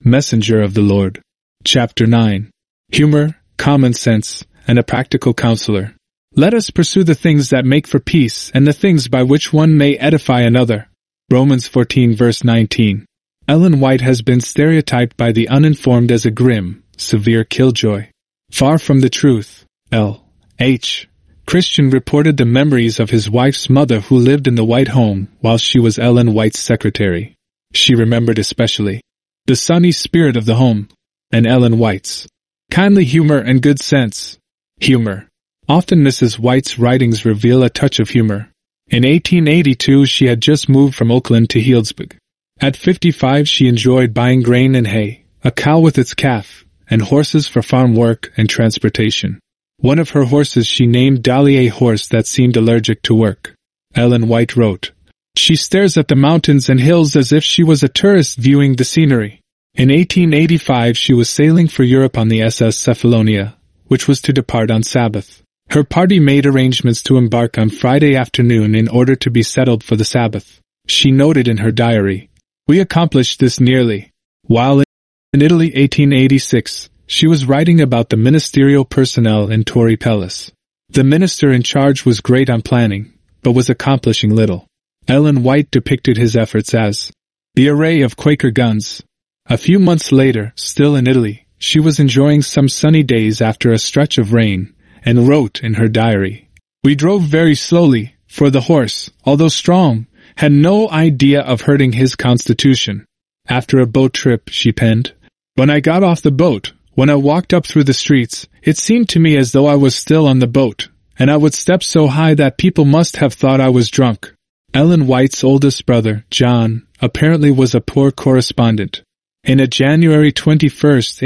Messenger of the Lord. Chapter 9. Humor, common sense, and a practical counselor. Let us pursue the things that make for peace and the things by which one may edify another. Romans 14 verse 19. Ellen White has been stereotyped by the uninformed as a grim, severe killjoy. Far from the truth. L. H. Christian reported the memories of his wife's mother who lived in the White home while she was Ellen White's secretary. She remembered especially the sunny spirit of the home, and Ellen White's kindly humor and good sense. Humor. Often Mrs. White's writings reveal a touch of humor. In 1882 she had just moved from Oakland to Healdsburg. At 55 she enjoyed buying grain and hay, a cow with its calf, and horses for farm work and transportation. One of her horses she named Dolly, a horse that seemed allergic to work. Ellen White wrote, "She stares at the mountains and hills as if she was a tourist viewing the scenery." In 1885 she was sailing for Europe on the SS Cephalonia, which was to depart on Sabbath. Her party made arrangements to embark on Friday afternoon in order to be settled for the Sabbath. She noted in her diary, "We accomplished this nearly." While in Italy 1886, she was writing about the ministerial personnel in Torre Pellis. The minister in charge was great on planning, but was accomplishing little. Ellen White depicted his efforts as the array of Quaker guns. A few months later, still in Italy, she was enjoying some sunny days after a stretch of rain, and wrote in her diary, "We drove very slowly, for the horse, although strong, had no idea of hurting his constitution." After a boat trip, she penned, "When I got off the boat, when I walked up through the streets, it seemed to me as though I was still on the boat, and I would step so high that people must have thought I was drunk." Ellen White's oldest brother, John, apparently was a poor correspondent. In a January 21,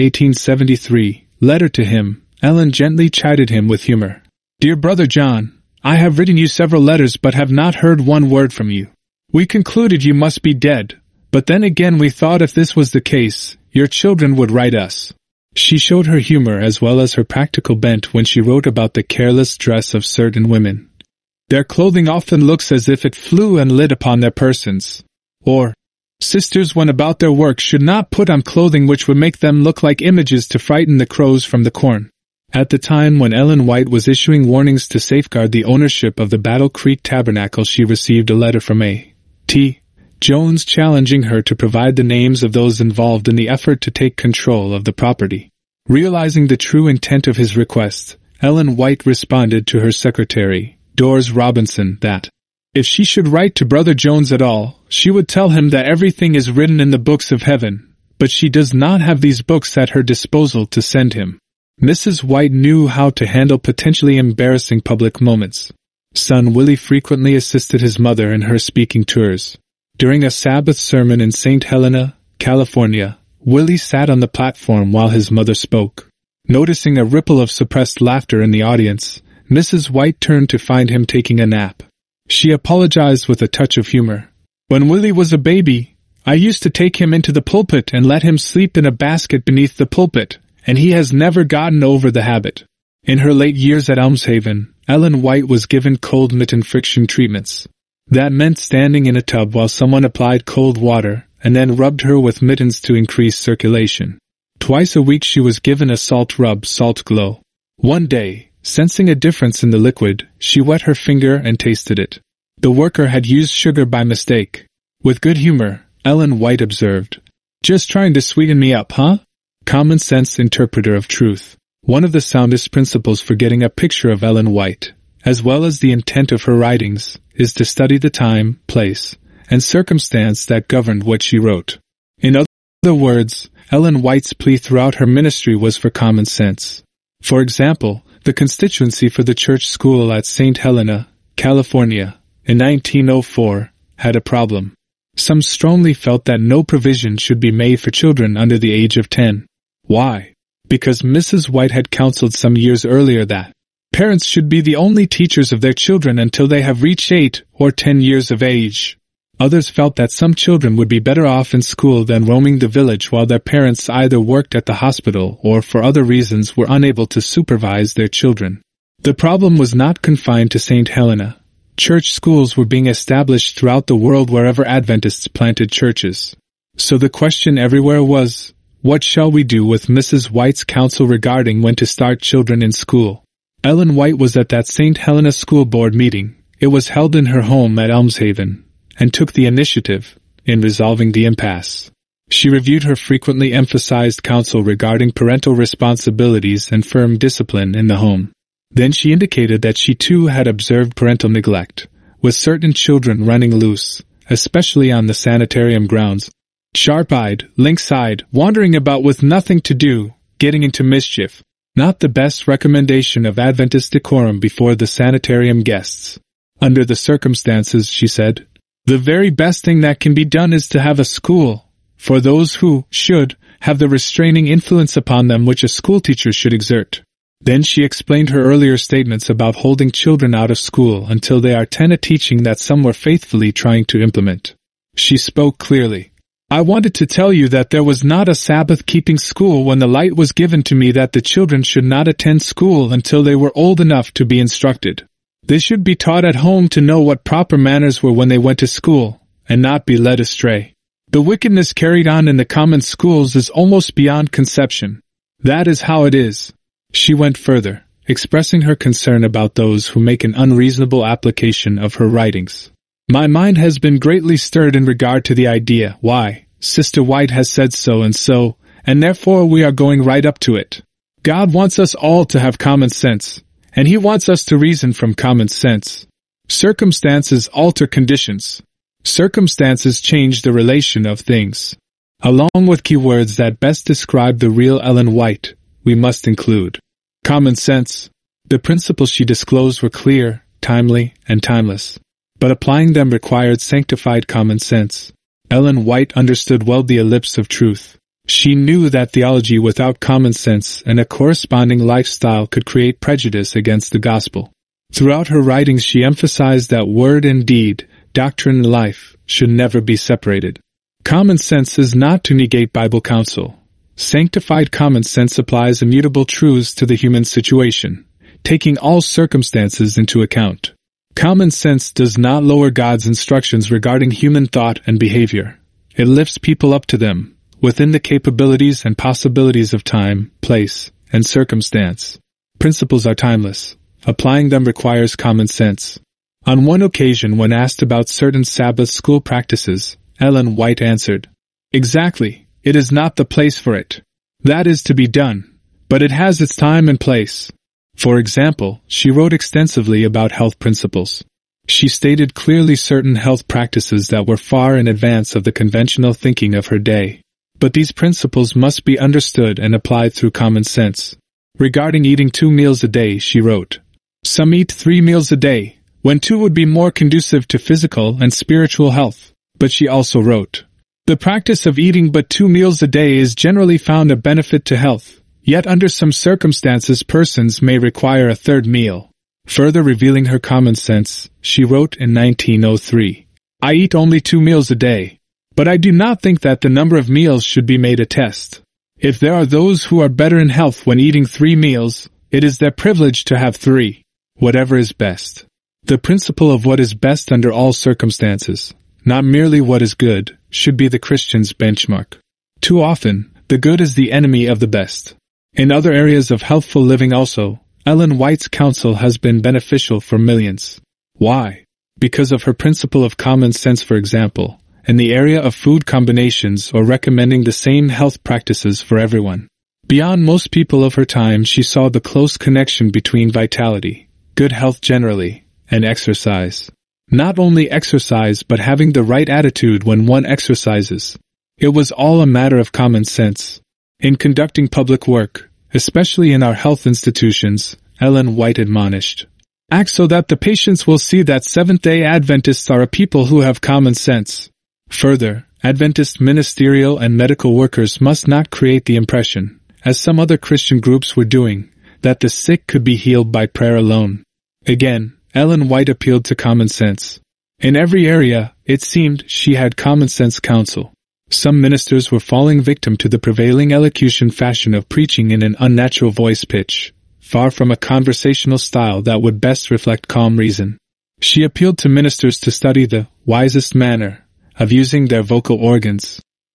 1873, letter to him, Ellen gently chided him with humor. "Dear brother John, I have written you several letters but have not heard one word from you. We concluded you must be dead, but then again we thought if this was the case, your children would write us." She showed her humor as well as her practical bent when she wrote about the careless dress of certain women. "Their clothing often looks as if it flew and lit upon their persons." Or, "Sisters when about their work should not put on clothing which would make them look like images to frighten the crows from the corn." At the time when Ellen White was issuing warnings to safeguard the ownership of the Battle Creek Tabernacle, she received a letter from A.T. Jones challenging her to provide the names of those involved in the effort to take control of the property. Realizing the true intent of his request, Ellen White responded to her secretary, Doris Robinson, that if she should write to Brother Jones at all, she would tell him that everything is written in the books of heaven, but she does not have these books at her disposal to send him. Mrs. White knew how to handle potentially embarrassing public moments. Son Willie frequently assisted his mother in her speaking tours. During a Sabbath sermon in St. Helena, California, Willie sat on the platform while his mother spoke. Noticing a ripple of suppressed laughter in the audience, Mrs. White turned to find him taking a nap. She apologized with a touch of humor. "When Willie was a baby, I used to take him into the pulpit and let him sleep in a basket beneath the pulpit, and he has never gotten over the habit." In her late years at Elmshaven, Ellen White was given cold mitten friction treatments. That meant standing in a tub while someone applied cold water and then rubbed her with mittens to increase circulation. Twice a week she was given a salt rub, Salt Glow. One day, sensing a difference in the liquid, she wet her finger and tasted it. The worker had used sugar by mistake. With good humor, Ellen White observed, "Just trying to sweeten me up, huh?" Common sense interpreter of truth. One of the soundest principles for getting a picture of Ellen White, as well as the intent of her writings, is to study the time, place, and circumstance that governed what she wrote. In other words, Ellen White's plea throughout her ministry was for common sense. For example, the constituency for the church school at St. Helena, California, in 1904, had a problem. Some strongly felt that no provision should be made for children under the age of 10. Why? Because Mrs. White had counseled some years earlier that parents should be the only teachers of their children until they have reached 8 or 10 years of age. Others felt that some children would be better off in school than roaming the village while their parents either worked at the hospital or for other reasons were unable to supervise their children. The problem was not confined to St. Helena. Church schools were being established throughout the world wherever Adventists planted churches. So the question everywhere was, What shall we do with Mrs. White's counsel regarding when to start children in school? Ellen White was at that St. Helena School Board meeting. It was held in her home at Elmshaven, and took the initiative in resolving the impasse. She reviewed her frequently emphasized counsel regarding parental responsibilities and firm discipline in the home. Then she indicated that she too had observed parental neglect, with certain children running loose, especially on the sanitarium grounds, sharp-eyed, lynx-eyed, wandering about with nothing to do, getting into mischief. Not the best recommendation of Adventist decorum before the sanitarium guests. Under the circumstances, she said, the very best thing that can be done is to have a school, for those who should have the restraining influence upon them which a schoolteacher should exert. Then she explained her earlier statements about holding children out of school until they are 10, a teaching that some were faithfully trying to implement. She spoke clearly. I wanted to tell you that there was not a Sabbath-keeping school when the light was given to me that the children should not attend school until they were old enough to be instructed. They should be taught at home to know what proper manners were when they went to school, and not be led astray. The wickedness carried on in the common schools is almost beyond conception. That is how it is. She went further, expressing her concern about those who make an unreasonable application of her writings. My mind has been greatly stirred in regard to the idea why Sister White has said so, and therefore we are going right up to it. God wants us all to have common sense, and He wants us to reason from common sense. Circumstances alter conditions. Circumstances change the relation of things. Along with keywords that best describe the real Ellen White, we must include common sense. The principles she disclosed were clear, timely, and timeless, but applying them required sanctified common sense. Ellen White understood well the ellipse of truth. She knew that theology without common sense and a corresponding lifestyle could create prejudice against the gospel. Throughout her writings she emphasized that word and deed, doctrine and life, should never be separated. Common sense is not to negate Bible counsel. Sanctified common sense applies immutable truths to the human situation, taking all circumstances into account. Common sense does not lower God's instructions regarding human thought and behavior. It lifts people up to them, within the capabilities and possibilities of time, place, and circumstance. Principles are timeless. Applying them requires common sense. On one occasion when asked about certain Sabbath school practices, Ellen White answered, "Exactly. It is not the place for it. That is to be done, but it has its time and place." For example, she wrote extensively about health principles. She stated clearly certain health practices that were far in advance of the conventional thinking of her day. But these principles must be understood and applied through common sense. Regarding eating 2 meals a day, she wrote, "Some eat 3 meals a day, when 2 would be more conducive to physical and spiritual health." But she also wrote, "The practice of eating but 2 meals a day is generally found a benefit to health, yet under some circumstances persons may require a 3rd meal." Further revealing her common sense, she wrote in 1903, "I eat only 2 meals a day, but I do not think that the number of meals should be made a test. If there are those who are better in health when eating 3 meals, it is their privilege to have 3. Whatever is best." The principle of what is best under all circumstances, not merely what is good, should be the Christian's benchmark. Too often, the good is the enemy of the best. In other areas of healthful living also, Ellen White's counsel has been beneficial for millions. Why? Because of her principle of common sense, for example, in the area of food combinations or recommending the same health practices for everyone. Beyond most people of her time, she saw the close connection between vitality, good health generally, and exercise. Not only exercise but having the right attitude when one exercises. It was all a matter of common sense. In conducting public work, especially in our health institutions, Ellen White admonished, "Act so that the patients will see that Seventh-day Adventists are a people who have common sense." Further, Adventist ministerial and medical workers must not create the impression, as some other Christian groups were doing, that the sick could be healed by prayer alone. Again, Ellen White appealed to common sense. In every area, it seemed, she had common sense counsel. Some ministers were falling victim to the prevailing elocution fashion of preaching in an unnatural voice pitch, far from a conversational style that would best reflect calm reason. She appealed to ministers to study the wisest manner of using their vocal organs.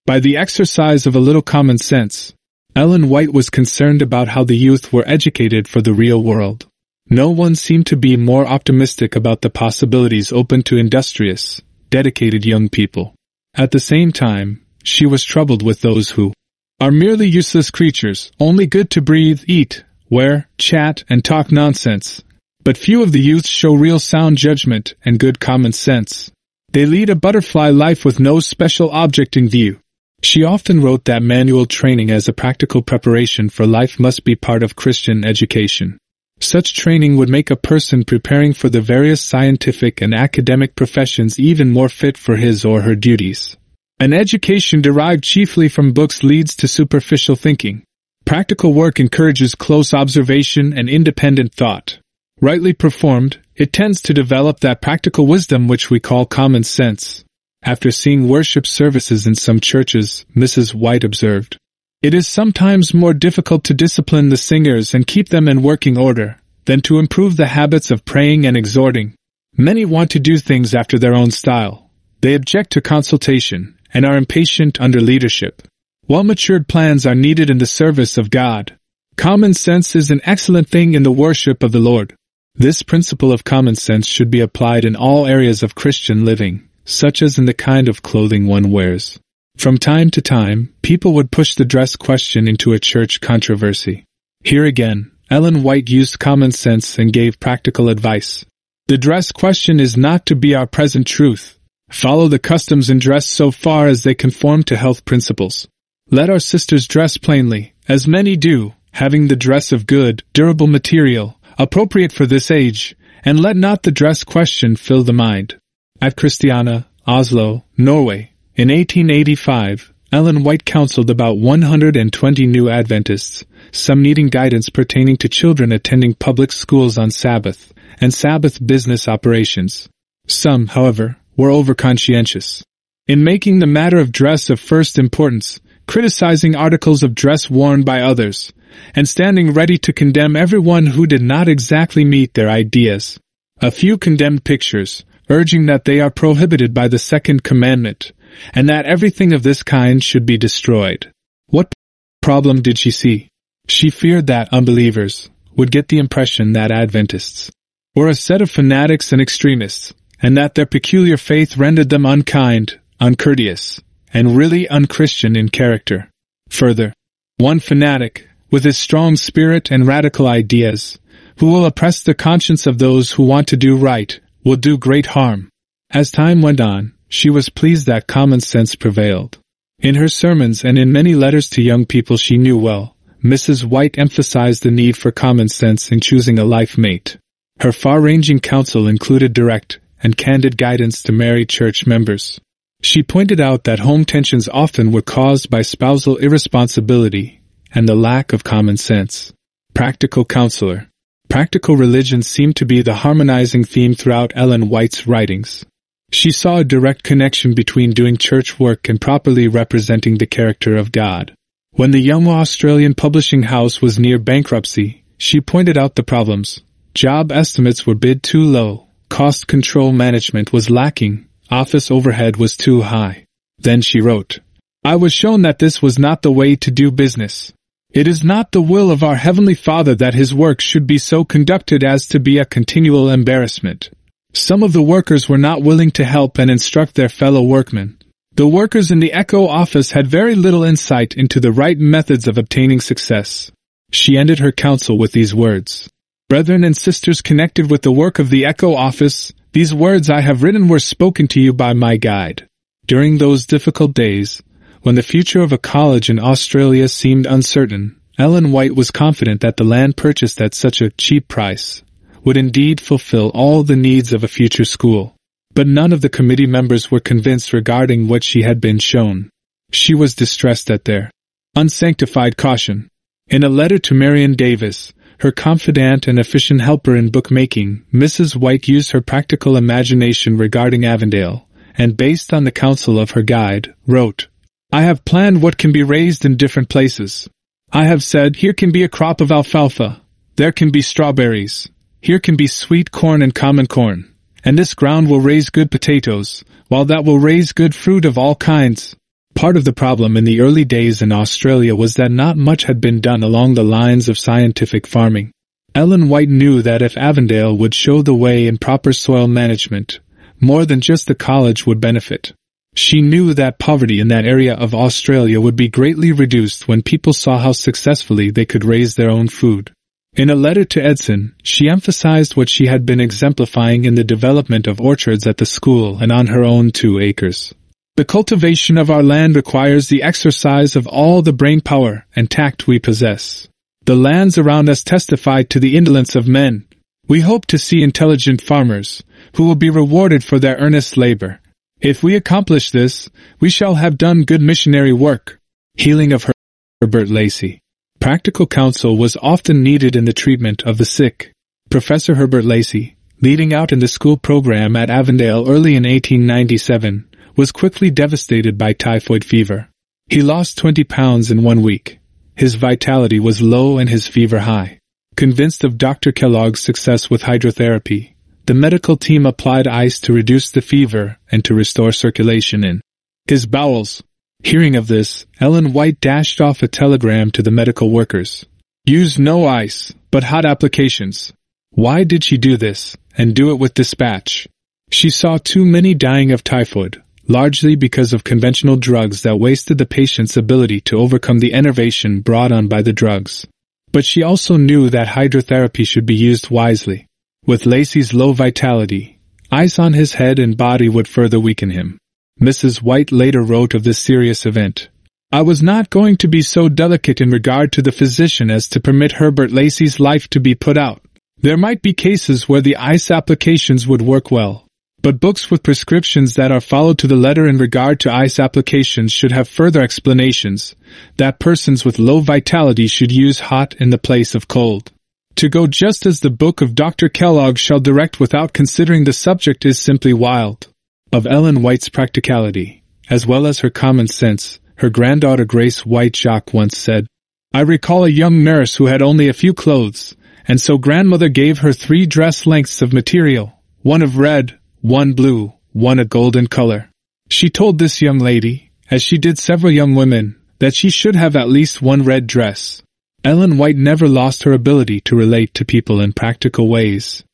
by the exercise of a little common sense. Ellen White was concerned about how the youth were educated for the real world. No one seemed to be more optimistic about the possibilities open to industrious, dedicated young people. At the same time, she was troubled with those who are merely useless creatures, only good to breathe, eat, wear, chat, and talk nonsense. But few of the youths show real sound judgment and good common sense. They lead a butterfly life with no special object in view. She often wrote that manual training as a practical preparation for life must be part of Christian education. Such training would make a person preparing for the various scientific and academic professions even more fit for his or her duties. An education derived chiefly from books leads to superficial thinking. Practical work encourages close observation and independent thought. Rightly performed, it tends to develop that practical wisdom which we call common sense. After seeing worship services in some churches, Mrs. White observed, "It is sometimes more difficult to discipline the singers and keep them in working order than to improve the habits of praying and exhorting. Many want to do things after their own style. They object to consultation and are impatient under leadership. Well-matured plans are needed in the service of God. Common sense is an excellent thing in the worship of the Lord." This principle of common sense should be applied in all areas of Christian living, such as in the kind of clothing one wears. From time to time, people would push the dress question into a church controversy. Here again, Ellen White used common sense and gave practical advice. The dress question is not to be our present truth. Follow the customs in dress so far as they conform to health principles. Let our sisters dress plainly, as many do, having the dress of good, durable material, appropriate for this age, and let not the dress question fill the mind. At Christiania, Oslo, Norway, in 1885, Ellen White counseled about 120 new Adventists, some needing guidance pertaining to children attending public schools on Sabbath, and Sabbath business operations. Some, however, were overconscientious. In making the matter of dress of first importance, criticizing articles of dress worn by others, and standing ready to condemn everyone who did not exactly meet their ideas. A few condemned pictures, urging that they are prohibited by the second commandment, and that everything of this kind should be destroyed. What problem did she see? She feared that unbelievers would get the impression that Adventists were a set of fanatics and extremists, and that their peculiar faith rendered them unkind, uncourteous, and really unchristian in character. Further, one fanatic, with his strong spirit and radical ideas, who will oppress the conscience of those who want to do right, will do great harm. As time went on, she was pleased that common sense prevailed. In her sermons and in many letters to young people she knew well, Mrs. White emphasized the need for common sense in choosing a life mate. Her far-ranging counsel included direct and candid guidance to married church members. She pointed out that home tensions often were caused by spousal irresponsibility and the lack of common sense. Practical counselor. Practical religion seemed to be the harmonizing theme throughout Ellen White's writings. She saw a direct connection between doing church work and properly representing the character of God. When the young Australian publishing house was near bankruptcy, she pointed out the problems. Job estimates were bid too low, cost control management was lacking, office overhead was too high. Then she wrote, "I was shown that this was not the way to do business. It is not the will of our Heavenly Father that His work should be so conducted as to be a continual embarrassment." Some of the workers were not willing to help and instruct their fellow workmen. The workers in the Echo office had very little insight into the right methods of obtaining success. She ended her counsel with these words, "Brethren and sisters connected with the work of the Echo office, these words I have written were spoken to you by my guide." During those difficult days, when the future of a college in Australia seemed uncertain, Ellen White was confident that the land purchased at such a cheap price would indeed fulfill all the needs of a future school. But none of the committee members were convinced regarding what she had been shown. She was distressed at their unsanctified caution. In a letter to Marion Davis, her confidant and efficient helper in bookmaking, Mrs. White used her practical imagination regarding Avondale, and based on the counsel of her guide, wrote, "I have planned what can be raised in different places. I have said, here can be a crop of alfalfa, there can be strawberries, here can be sweet corn and common corn, and this ground will raise good potatoes, while that will raise good fruit of all kinds. Part of the problem in the early days in Australia was that not much had been done along the lines of scientific farming. Ellen White knew that if Avondale would show the way in proper soil management, more than just the college would benefit. She knew that poverty in that area of Australia would be greatly reduced when people saw how successfully they could raise their own food. In a letter to Edson, she emphasized what she had been exemplifying in the development of orchards at the school and on her own 2 acres. The cultivation of our land requires the exercise of all the brain power and tact we possess. The lands around us testify to the indolence of men. We hope to see intelligent farmers, who will be rewarded for their earnest labor. If we accomplish this, we shall have done good missionary work. Healing of Herbert Lacey. Practical counsel was often needed in the treatment of the sick. Professor Herbert Lacey, leading out in the school program at Avondale early in 1897, was quickly devastated by typhoid fever. He lost 20 pounds in 1 week. His vitality was low and his fever high. Convinced of Dr. Kellogg's success with hydrotherapy, the medical team applied ice to reduce the fever and to restore circulation in his bowels. Hearing of this, Ellen White dashed off a telegram to the medical workers. Use no ice, but hot applications. Why did she do this, and do it with dispatch? She saw too many dying of typhoid, largely because of conventional drugs that wasted the patient's ability to overcome the enervation brought on by the drugs. But she also knew that hydrotherapy should be used wisely. With Lacey's low vitality, ice on his head and body would further weaken him. Mrs. White later wrote of this serious event, I was not going to be so delicate in regard to the physician as to permit Herbert Lacey's life to be put out. There might be cases where the ice applications would work well, but books with prescriptions that are followed to the letter in regard to ice applications should have further explanations, that persons with low vitality should use hot in the place of cold. To go just as the book of Dr. Kellogg shall direct without considering the subject is simply wild. Of Ellen White's practicality, as well as her common sense, her granddaughter Grace White Jock once said, I recall a young nurse who had only a few clothes, and so grandmother gave her 3 dress lengths of material, one of red, one blue, one a golden color. She told this young lady, as she did several young women, that she should have at least one red dress. Ellen White never lost her ability to relate to people in practical ways.